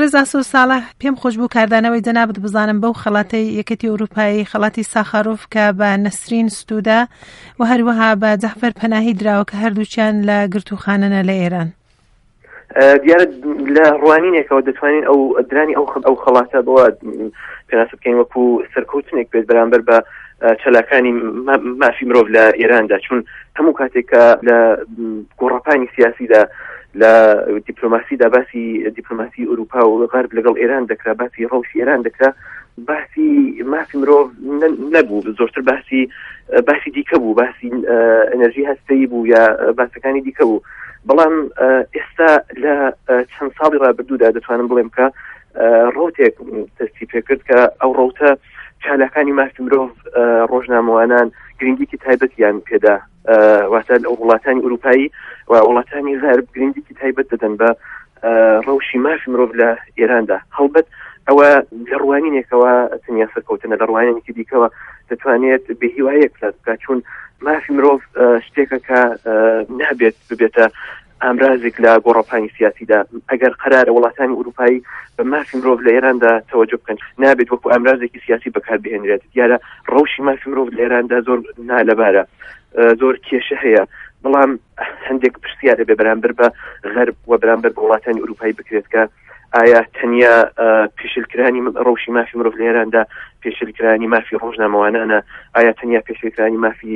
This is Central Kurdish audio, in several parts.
بەڕێز ئاسۆ ساڵح پێم خۆش بوو کاردانەوەی جەنابەت بزانم بەو خەڵاتی یەکێتی ئەوروپایی خەڵاتی ساخاروف کە بە نەسرین ستوودا و هەروەها بە جەعفەر پەناهی دراوە کە هەردووچیان لە گرتوخانەنە لە ئێران. دیارە لە ڕوانینێکەوە دەتوانین ئەو درانی ئەو خەڵاتە بەوە پێناسە بکەین وەکو سەرکەوتنێک بێت بەرامبەر بە چەلاکانی مافی مرۆڤ لە ئێراندا، چون هەموو کاتێکە لە گۆڕەپانی سیاسیدا لە دیپلۆماسیدا باسی دیپلۆماسی ئەوروپا و غەرب لەگەڵ ئێران دەکرا، باسی ڕەوشی ئێران دەکرا، باسی مافی مرۆڤ نەبوو، زۆرتر باسی دیکە بوو، باسی ئەنەرژی هەستەیی بوو یا باسەکانی دیکە بوو. بەڵام ئێستا لە چەند ساڵی ڕابردوودا دەتوانم بڵێم کە ڕۆتێک دەستی پێکرد کە ئەو ڕۆتە چالاکانی مافی مرۆڤ ڕۆژنامەوانان گرنگیکی تایبەتیان پێدا، واتە ئەو وڵاتانی ئەوروپایی و وڵاتانی غەرب گرنگیکی تایبەت دەدەن بە ڕەوشی مافی مرۆڤ لە ئێراندا. هەڵبەت ئەوە لە ڕوانینێکەوە تەنیا سەرکەوتنە، لە ڕوانینێکی دیکەوە دەتوانێت بە هیوایەک پلات بکات، چون مافی مرۆڤ شتێکە کە نابێت ببێتە ئامرازێک لە گۆڕەپانی سیاسیدا. ئەگەر قەرارە وڵاتانی ئەوروپایی بە مافی مرۆڤ لە ئێراندا تەوەجۆ بکەن، نابێت وەکو ئامرازێکی سیاسی بەکاربهێنرێت. دیارە ڕەوشی مافی مرۆڤ لە ئێراندا زۆر نالەبارە، زۆر کێشە هەیە، بەڵام هەندێک پرسیارە بێ بەرامبەر بە غەرب و بەرامبەر بە وڵاتانی ئەوروپایی بکرێت کە ئایا تەنیا پێشلکرانی ڕەوشی مافی مرۆڤ لە ئێراندا پێشلکرانی مافی ڕۆژنامەوانانە، ئایا تەنیا پێشلکرانی مافی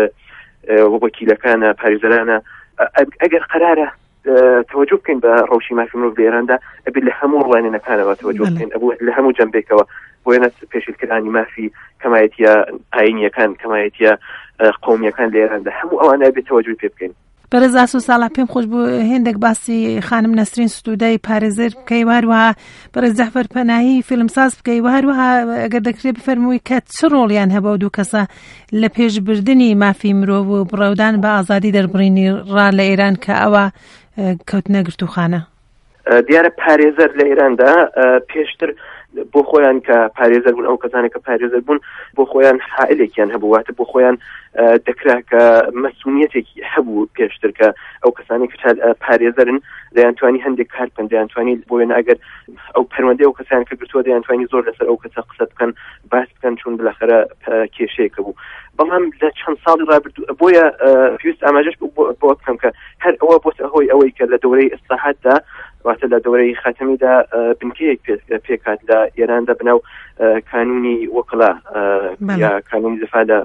وەکیلەکانە، پارێزەرانە. ئەگەر قەرارە تەوەجۆ بکەین بە ڕەوشی مافی مرۆڤ لە ئێراندا، ئەبێت لە هەموو ڕوانینەکانەوە تەوەجۆ بکەین، ئەبوو لە هەموو جەنبێکەوە، بۆیە پێشلکرانی مافی کەمایەتیە ئاینیەکان، کەمایەتیە قومیەکان لە ئێراندا، هەموو ئەوانە ئەبێت تەوەجۆ پێ بکەین. بەڕێز ئاسۆ ساڵح پێم خۆش بوو هێندێک باسی خانم نەسرین ستوودای پارێزەر بکەی، وهروەها بەڕێز جەعفەر پەناهی فیلمساز بکەی، وهروەها ئەگەر دەکرێت بفەرمووی کە چ ڕۆڵیان هەبوو دوو کەسە لە پێشبردننی مافی مرۆڤ و بڕەودان بە ئازادی دەربڕینی ڕا لە ئێران کە ئەوە کەوتنە گرتوخانە. دیارە پارێزەر لە ئێراندا پێشتر بۆ خۆیان کە پارێزەر بوون، ئەو کەسانێک کە پارێزەر بوون بۆ خۆیان حائلێکیان هەبوو، واتە بۆ خۆیان دەکرا کە مەسئولیەتێکی هەبوو پێشتر کە ئەو کەسانی کە پارێزەرن دەیانتوانی هەندێک کار بکەن، دەیانتوانی بۆ وێنە ئەگەر ئەو پەروەندەی ئەو کەسانی کە گرتووە دەیانتوانی زۆر لەسەر ئەو کەسە قسە بکەن، باس بکەن، چون بالاخەرە کێشەیەکە بوو. بەڵام لە چەند ساڵی ڕابردوو بۆیە پێویست ئاماژەش بۆ بکەم کە هەر ئەوە بۆتە هۆی ئەوەی کە لە دەورەی ئیسلاحاتدا، واتە لە دەورەی خاتەمیدا بنکەیەک پێکات لە ئێراندا بناو کانونی وەکڵا یا کانونی زەفادا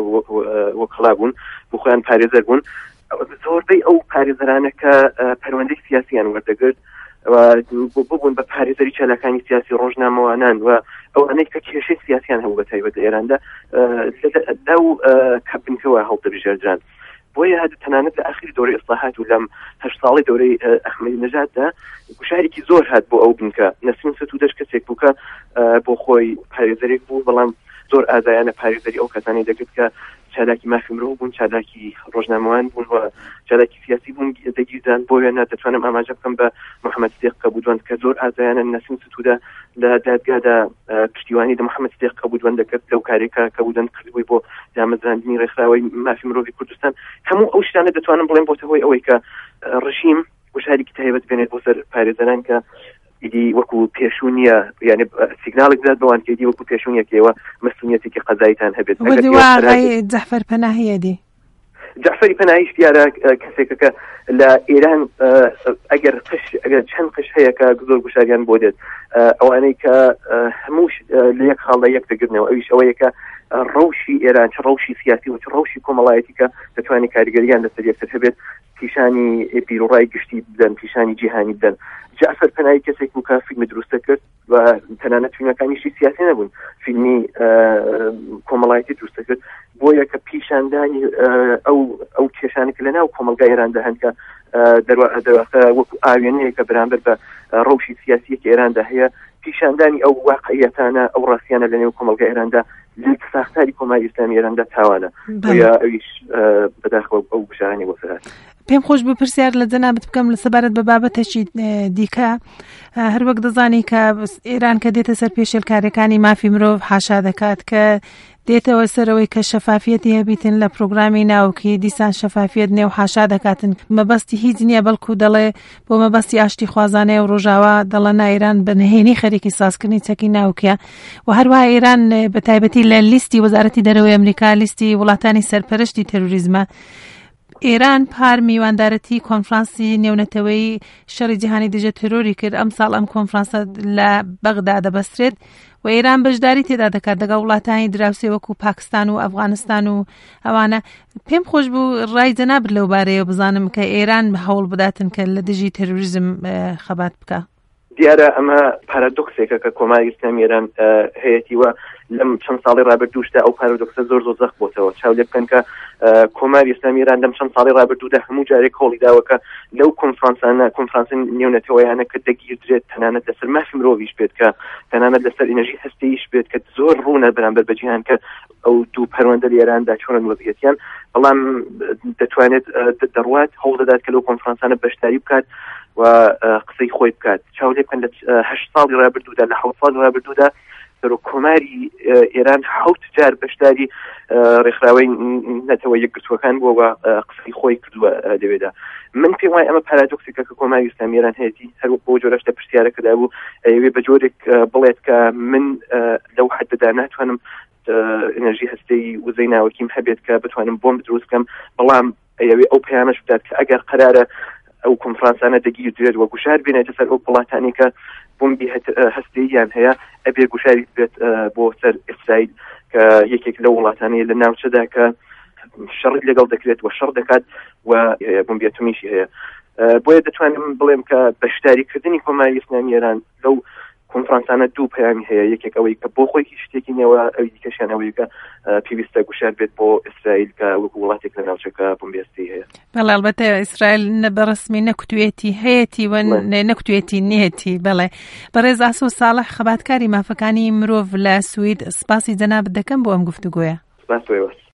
وەکڵا بوون، بۆ خۆیان پارێزەر بوون. زۆربەی ئەو پارێزەرانە کە پەروەندەی سیاسیان وەردەگرت ببوون بە پارێزەری چالاکانی سیاسی ڕۆژنامەوانان و ئەوانەی کە کێشەی سیاسیان هەبوو بەتایبەت لە ئێراندا لەو بنکەوە هەڵدەبژێردران. بۆیە تەنانەت لە ئاخری دەورەی ئیسلاحات و لەم 8 ساڵی دەورەی ئەحمەدی نەژاددا گوشارێکی زۆر هات بۆ ئەو بنکە. نەسرین ستوودەش کەسێک بوو کە بۆ خۆی پارێزەرێک بوو، بەڵام زۆر ئازایانە پارێزەری ئەو کەسانی دەکرد کە چالاکی مافی مرۆڤ بوون، چالاکی ڕۆژنامەوان بوون و چالاکی سیاسی بوون دەگیردان. بۆیە دەتوانم ئاماژە بکەم بە محەممەد سدیق کەبودوان کە زۆر ئازایانە نەسرین ستوودە لە دادگادا پشتیوانی دە محەممەد سدیق کەبودوان دەکرد لەو کارێکە کەبودوان کردبووی بۆ دامەزراندنی ڕێکخراوەی مافی مرۆڤی کوردستان. هەموو ئەو شتانە دەتوانم بڵێم بۆتە هۆی ئەوەی کە ڕژیم وشارێکی تایبەت بێنێت بۆ سەر پارێزەران کە ئیدی وەکو پێشوونیە، یعنی سیگنالێک بدات بەوان کە ئیدی وەکو پێشوونیەکەوە مەسئولیەتێکی قەزاییتان هەبێت. جەعفەر پەناهی دی جعفەری پەناهیش دیارە کەسێکە کە لە ئێران ئەگەر چەند قش هەیە کە زۆر گوشاریان بۆ دێت، ئەوانەی کە هەمووش لە یەک خاڵ لە یەک دەگرنەوە، ئەویش ئەوەیە کە ڕەوشی ئێران چ ڕەوشی سیاسی و چ ڕەوشی کۆمەڵایەتی کە دەتوانێت کاریگەریان لەسەر یەکتر هەبێت، پیشانی بیرۆڕای گشتی بدەن، پیشانی جیهانی بدەن. جعفەر پەناهی کەسێک بوو کە فیلمی دروستە کرد و تەنانەت فیلمەکانیشی سیاسی نەبوون، فیلمی کۆمەڵایەتی دروستە کرد، بۆیە کە پیشاندانی ئەو کێشانێک لە ناو کۆمەلگای ئێراندا هەن کە دەرواقە وەکو ئاوێنەیە کە بەرامبەر بە ڕەوشی سیاسیەکی ئێراندا هەیە، پیشاندانی ئەو واقعیەتانە، ئەو ڕاستیانە لە نێو کۆمەلگای ئێراندا لە ساختاری کۆماری ئیسلامی ئێراندا تاوانە. بۆیە ئەویش بەداخەوە ئەو بشارانی بۆ سەرات. پێم خۆش بوو پرسیار لە جەنابەت بکەم لە سەبارەت بە بابەتێکی دیکە هەر وەک دەزانی کە ئێران کە دێتە سەر پێشێلکاریەکانی مافی مرۆڤ حاشا دەکات کە دێتەوە سەرەوەی کە شەفافیەتی هەبیتن لە پرۆگرامی ناوکی دیسان شەفافیەت نێو حاشا دەکاتن مەبەستی هیچ نییە بەڵکو دەڵێ بۆ مەبەستی ئاشتی خوازانەیە و ڕۆژاوا دەڵە ئێران بە نهێنی خەریکی سازکردنی چەکی ناوکیە و هەروە ئێران بە تایبەتی لە لیستی وەزارەتی دەرەوەی ئەمریکا لیستی وڵاتانی سەرپەرشتی تەروریزمە ئێران پار میواندارەتی کۆنفرانسی نێونەتەوەی شەڕی جیهانی دژە تەرۆری کرد ئەم ساڵ ئەم کۆنفرانسە لە بەغدا دەبەسترێت و ئێران بەشداری تێدا دەکات لەگەڵ وڵاتانی دراوسێ وەکو پاکستان و ئەفغانستان و ئەوانە پێم خۆش بوو ڕای جەنابەت لەو بارەیە بزانم کە ئێران هەوڵ بداتن کە لە دژی تەروریزم خەبات بکە. دیارە ئەمە پارادۆکسێکە کە کۆماری ئیسلامی ئێران هەیەتیوە لەم چەند ساڵی ڕابردووشدا ئەو پارادۆکسە زۆر زەخ بۆتەوە چاو لێ بکەن کە کۆماری ئیسلامی ئێران لەم چەند ساڵی ڕابردوودا هەموو جارێک هەوڵی داوە کە لەو کۆنفرانسە نێونەتەوەیانە کە دەگیردرێت تەنانەت لەسەر مافی مرۆڤیش بێت کە تەنانەت لەسەر ئینەرژی هەستەییش بێت کە زۆر ڕوونە بەرامبەر بە جیهان کە ئەو دوو پەروەندە لە ئێراندا چۆن وەزعیەتیان بەڵام دەتوانێت دەڕوات هەوڵ دەدات کە لەو کۆنفرانسانە بەشداری بکات و قسەی خۆی بکات چاو لێ بکەن لە 8 ساڵی ڕابردوودا لە 7 ساڵی ڕابردوودا کۆماری ئێران 7 جار بەشداری ڕێکخراوەی نەتەوە یەکگرتووەکان بووە قسەی خۆی کردووە لەوێدا من پێم وایە ئەمە پارادۆکسێکە کە کۆماری ئیسلامی ئێران هەیەی هەروەک بۆ جۆرەش لە پرسیارەکەدا بوو ئەوێ بە جۆرێک بڵێت کە من لەو حەدەدا ناتوانم ئێنەرژی هەستەی وزەی ناوەکیم هەبێت کە بتوانم بۆم دروست بکەم بەڵام ئەوێ ئەو پەیامەش بدات کە ئەگەر قەرارە ئەو کۆنفرانسانە دەگیردرێت و گوشار بێنێتە سەر ئەو وڵاتانی کە بۆمبی هەستەییان هەیە ئەبێ گوشاری بێت بۆ سەر ئیسرائیل کە یەکێک لە وڵاتانی لە ناوچەدا کە شەڕی لەگەڵ دەکرێت و شەڕ دەکات و بۆمبی ئەتۆمیشی هەیە بۆیە دەتوانم بڵێم کە بەشداریکردنی کۆماری ئیسلامی ئێران لەو کۆنفرانسانە دوو پەیامی هەیە یەکێک ئەوەی کە بۆ خۆی شتێکی نێوە ئەوی دیکەشیان ئەوەی کە پێویستە گوشار بێت بۆ ئیسرائیل کە وەکو وڵاتێک لە ناوچەکە بۆمبی هەستەیی هەیە. بەڵێ ئەلبەتە ئیسرائیل بەڕسمی نەکوتوێتی هەیەی و نەکوتوێتی نێتی بەڵێ بەڕێز ئاسۆ ساڵح خەباتکاری مافەکانی مرۆڤ لە سوید سپاسی جەنابەت دەکەم بۆ ئەم گفتوگۆیە. سپاس.